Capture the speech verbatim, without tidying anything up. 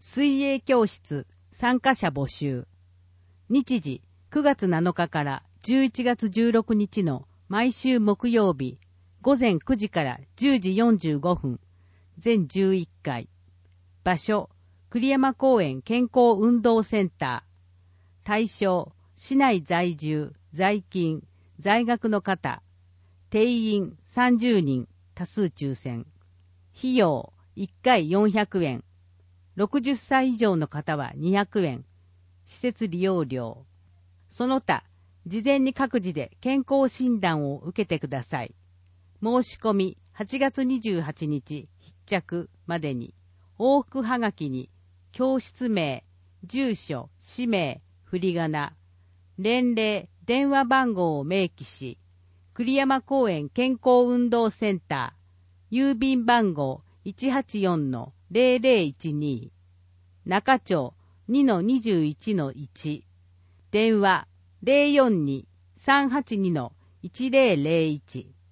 水泳教室参加者募集。日時くがつなのかからじゅういちがつじゅうろくにちの毎週木曜日ごぜんくじからじゅうじよんじゅうごふん、全じゅういっかい。場所栗山公園健康運動センター。対象市内在住、在勤、在学の方。定員さんじゅうにん、多数抽選。費用いっかいよんひゃくえん。ろくじゅっさい以上の方はにひゃくえん。施設利用料。その他、事前に各自で健康診断を受けてください。申し込みはちがつにじゅうはちにち必着までに、往復はがきに教室名、住所、氏名、振り仮名、年齢、電話番号を明記し、栗山公園健康運動センター、郵便番号 いちはちよんのぜろぜろいちに、中町 にのにじゅういちのいち、電話 ゼロよんに さんはちにのいちぜろぜろいち。